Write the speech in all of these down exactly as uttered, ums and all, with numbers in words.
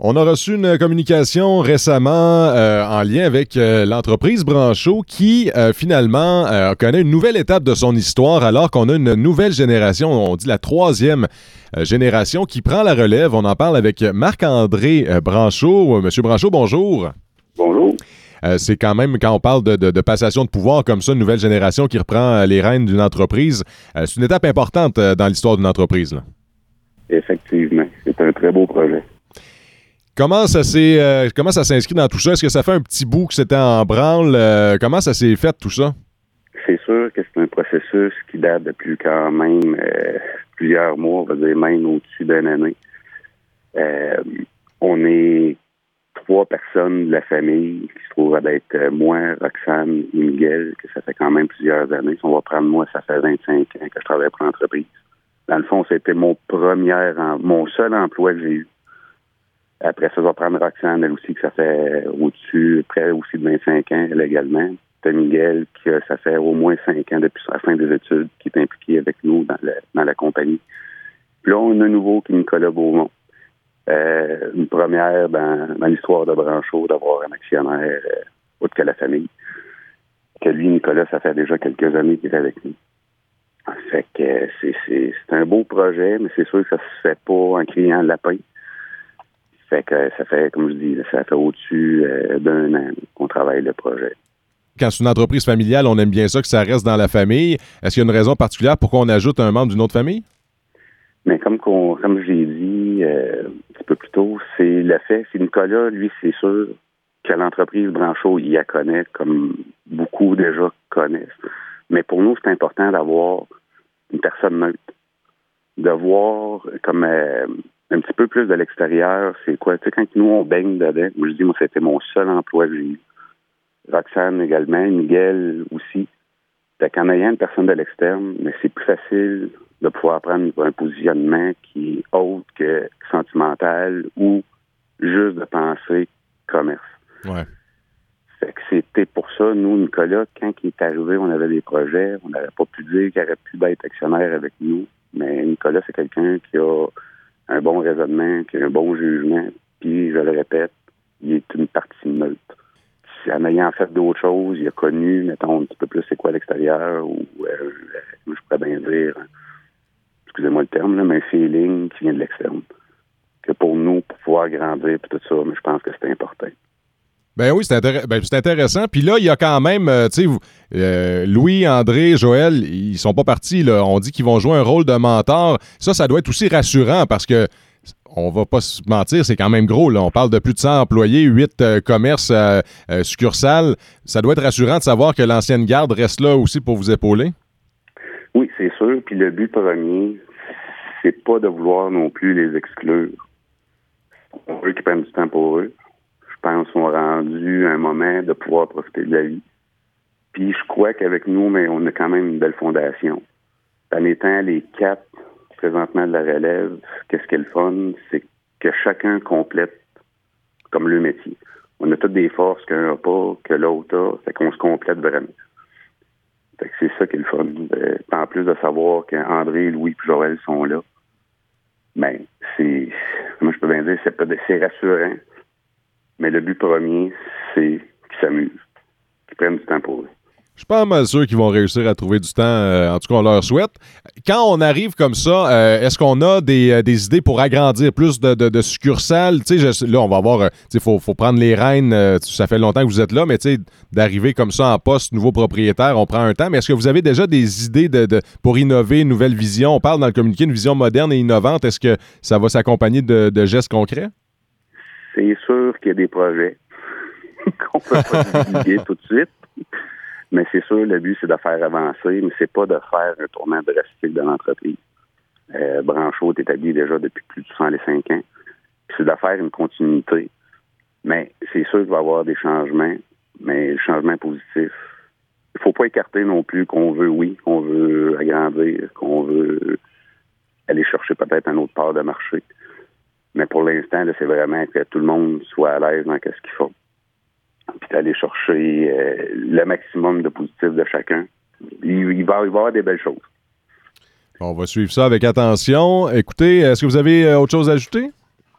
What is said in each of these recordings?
On a reçu une communication récemment euh, en lien avec euh, l'entreprise Branchaud qui, euh, finalement, euh, connaît une nouvelle étape de son histoire alors qu'on a une nouvelle génération, on dit la troisième euh, génération, qui prend la relève. On en parle avec Marc-André euh, Branchaud. Monsieur Branchaud, bonjour. Bonjour. Euh, c'est quand même, quand on parle de, de, de passation de pouvoir comme ça, une nouvelle génération qui reprend euh, les rênes d'une entreprise, euh, c'est une étape importante euh, dans l'histoire d'une entreprise, là. Effectivement, c'est un très beau projet. Comment ça s'est, euh, comment ça s'inscrit dans tout ça? Est-ce que ça fait un petit bout que c'était en branle? Euh, comment ça s'est fait, tout ça? C'est sûr que c'est un processus qui date depuis quand même euh, plusieurs mois, on va dire même au-dessus d'une année. Euh, on est trois personnes de la famille qui se trouvent à être moi, Roxane et Miguel, que ça fait quand même plusieurs années. Si on va prendre moi, ça fait vingt-cinq ans que je travaille pour l'entreprise. Dans le fond, c'était mon premier, mon seul emploi que j'ai eu. Après ça, je vais prendre Roxane, elle aussi, que ça fait au-dessus, près aussi de vingt-cinq ans, elle également. T'as Miguel, qui a, ça fait au moins cinq ans depuis la fin des études, qui est impliqué avec nous dans, le, dans la compagnie. Puis là, on a un nouveau qui est Nicolas Beaumont. Euh, une première dans, dans l'histoire de Branchaud d'avoir un actionnaire euh, autre que la famille. Que lui, Nicolas, ça fait déjà quelques années qu'il est avec nous. Fait que c'est, c'est, c'est un beau projet, mais c'est sûr que ça se fait pas en criant le lapin. Fait que ça fait, comme je dis, ça fait au-dessus euh, d'un an qu'on travaille le projet. Quand c'est une entreprise familiale, on aime bien ça que ça reste dans la famille. Est-ce qu'il y a une raison particulière pour qu'on ajoute un membre d'une autre famille? Mais comme qu'on, comme je l'ai dit euh, un petit peu plus tôt, c'est le fait, c'est Nicolas, lui, c'est sûr que l'entreprise Branchaud, il la connaît comme beaucoup déjà connaissent. Mais pour nous, c'est important d'avoir une personne neutre. De voir comme euh, un petit peu plus de l'extérieur, c'est quoi? Tu sais, quand nous, on baigne dedans, moi, je dis, moi, c'était mon seul emploi que j'ai eu. Roxane également, Miguel aussi. Fait qu'en ayant une personne de l'externe, mais c'est plus facile de pouvoir prendre un positionnement qui est autre que sentimental ou juste de penser commerce. Ouais. Fait que c'était pour ça, nous, Nicolas, quand il est arrivé, on avait des projets, on n'aurait pas pu dire qu'il aurait pu être actionnaire avec nous, mais Nicolas, c'est quelqu'un qui a un bon raisonnement, qui a un bon jugement, puis, je le répète, il est une partie neutre. En ayant fait d'autres choses, il a connu, mettons, un petit peu plus c'est quoi l'extérieur, ou, euh, je pourrais bien dire, excusez-moi le terme, là, mais un feeling qui vient de l'externe. Que pour nous, pour pouvoir grandir, puis tout ça, mais je pense que c'est important. Ben oui, c'est, intér- ben, c'est intéressant. Puis là, il y a quand même, euh, tu sais, euh, Louis, André, Joël, ils sont pas partis, là. On dit qu'ils vont jouer un rôle de mentor. Ça, ça doit être aussi rassurant parce que on va pas se mentir, c'est quand même gros, là. On parle de plus de cent employés, huit euh, commerces, euh, euh, succursales. Ça doit être rassurant de savoir que l'ancienne garde reste là aussi pour vous épauler. Oui, c'est sûr. Puis le but premier, c'est pas de vouloir non plus les exclure. On veut qu'ils prennent du temps pour eux. Je pense qu'on a rendu un moment de pouvoir profiter de la vie. Puis je crois qu'avec nous, mais on a quand même une belle fondation. En étant les quatre présentement de la relève, qu'est-ce qui est le fun, c'est que chacun complète comme le métier. On a toutes des forces qu'un n'a pas, que l'autre a, fait qu'on se complète vraiment. Fait que c'est ça qui est le fun. Euh, en plus de savoir qu'André, Louis et Joël sont là, ben, c'est, moi je peux bien dire, c'est, c'est rassurant. Mais le but premier, c'est qu'ils s'amusent, qu'ils prennent du temps pour eux. Je suis pas mal sûr qu'ils vont réussir à trouver du temps. Euh, en tout cas, on leur souhaite. Quand on arrive comme ça, euh, est-ce qu'on a des, euh, des idées pour agrandir plus de, de, de succursales? Tu sais, là, on va avoir... Il faut, faut prendre les rênes. Euh, ça fait longtemps que vous êtes là, mais tu sais, d'arriver comme ça en poste, nouveau propriétaire, on prend un temps. Mais est-ce que vous avez déjà des idées de, de, pour innover, une nouvelle vision? On parle dans le communiqué d'une vision moderne et innovante. Est-ce que ça va s'accompagner de, de gestes concrets? C'est sûr qu'il y a des projets qu'on peut pas divulguer tout de suite. Mais c'est sûr, le but, c'est de faire avancer, mais c'est pas de faire un tournant drastique de l'entreprise. Euh, Branchaud est établi déjà depuis plus de soixante-cinq ans. Puis c'est de faire une continuité. Mais c'est sûr qu'il va y avoir des changements, mais changements positifs. Il faut pas écarter non plus qu'on veut, oui, qu'on veut agrandir, qu'on veut aller chercher peut-être un autre part de marché. Mais pour l'instant, là, c'est vraiment que tout le monde soit à l'aise dans ce qu'ils font. Puis d'aller chercher euh, le maximum de positif de chacun. Il, il, va, il va y avoir des belles choses. On va suivre ça avec attention. Écoutez, est-ce que vous avez autre chose à ajouter?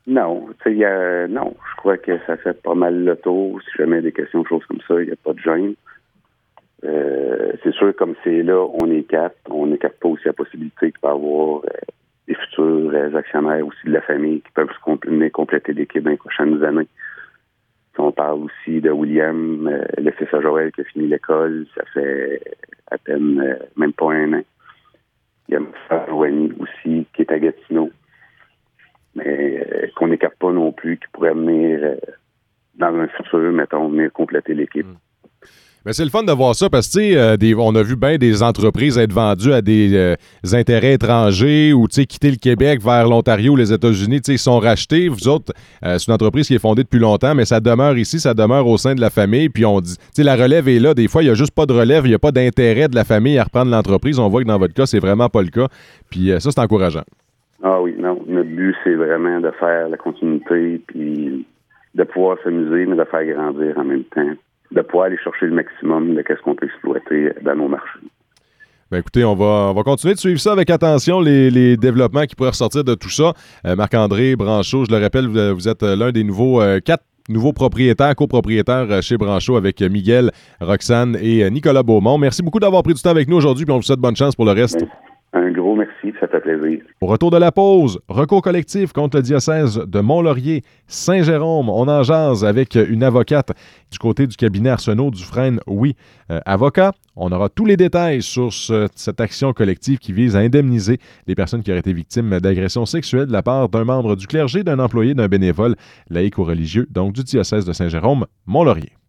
Non, tu sais, y a, non, je crois que ça fait pas mal le tour. Si jamais des questions, choses comme ça, il n'y a pas de gêne. Euh, c'est sûr, comme c'est là, on est quatre. On n'écarte pas aussi la possibilité qu'il peut y avoir euh, des futurs euh, actionnaires aussi de la famille qui peuvent se compléter, compléter l'équipe dans les prochaines années. Si on parle aussi de William, euh, le fils à Joël qui a fini l'école, ça fait à peine euh, même pas un an. Il y a ma frère Joanie aussi qui est à Gatineau, mais euh, qu'on n'écarte pas non plus, qui pourrait venir euh, dans un futur, mettons, venir compléter l'équipe. Mm. Mais c'est le fun de voir ça parce que euh, des, on a vu bien des entreprises être vendues à des euh, intérêts étrangers ou quitter le Québec vers l'Ontario, les États-Unis. Ils sont rachetés. Vous autres, euh, c'est une entreprise qui est fondée depuis longtemps, mais ça demeure ici, ça demeure au sein de la famille. Puis on dit, la relève est là. Des fois, il n'y a juste pas de relève, il n'y a pas d'intérêt de la famille à reprendre l'entreprise. On voit que dans votre cas, c'est vraiment pas le cas. Puis euh, ça, c'est encourageant. Ah oui, non. Notre but, c'est vraiment de faire la continuité puis de pouvoir s'amuser, mais de faire grandir en même temps. De pouvoir aller chercher le maximum de ce qu'on peut exploiter dans nos marchés. Bien, écoutez, on va, on va continuer de suivre ça avec attention, les, les développements qui pourraient ressortir de tout ça. Euh, Marc-André Branchaud, je le rappelle, vous, vous êtes l'un des nouveaux euh, quatre nouveaux propriétaires, copropriétaires chez Branchaud avec Miguel, Roxane et Nicolas Beaumont. Merci beaucoup d'avoir pris du temps avec nous aujourd'hui, puis on vous souhaite bonne chance pour le reste. Bien. Un gros merci, ça fait plaisir. Au retour de la pause, recours collectif contre le diocèse de Mont-Laurier, Saint-Jérôme. On en jase avec une avocate du côté du cabinet Arsenault Dufresne. Oui, euh, avocat, on aura tous les détails sur ce, cette action collective qui vise à indemniser les personnes qui auraient été victimes d'agressions sexuelles de la part d'un membre du clergé, d'un employé, d'un bénévole laïque ou religieux, donc du diocèse de Saint-Jérôme, Mont-Laurier.